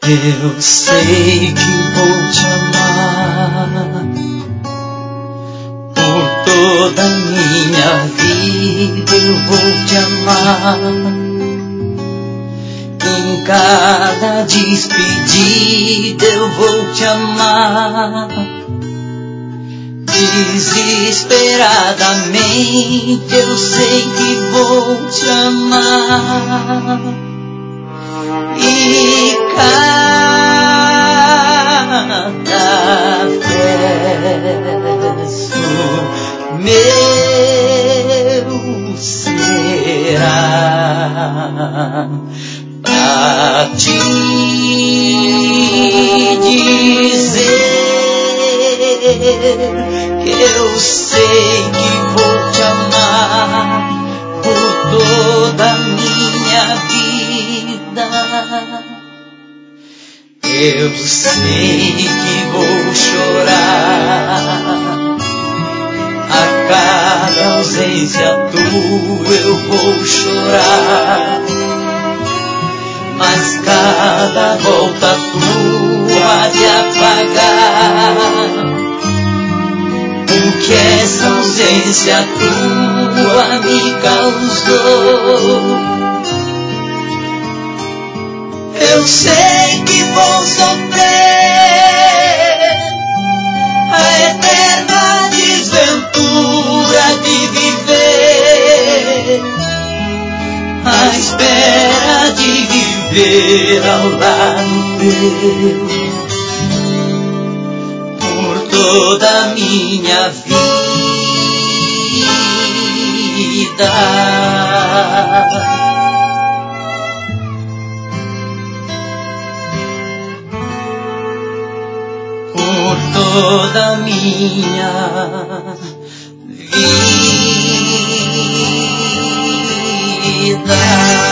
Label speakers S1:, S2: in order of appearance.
S1: Eu sei que vou te amar por toda a minha vida. Eu vou te amar em cada despedida. Eu vou te amar desesperadamente. Eu sei que vou te amar. E cada verso meu será pra te dizer que eu sei que vou te amar por toda a minha vida. Eu sei que vou chorar a cada ausência tua. Eu vou chorar, mas cada volta tua há de apagar o que essa ausência tua me causou. Eu sei que vou sofrer a eterna desventura de viver, à espera de viver ao lado teu por toda a minha vida. Por toda a minha vida.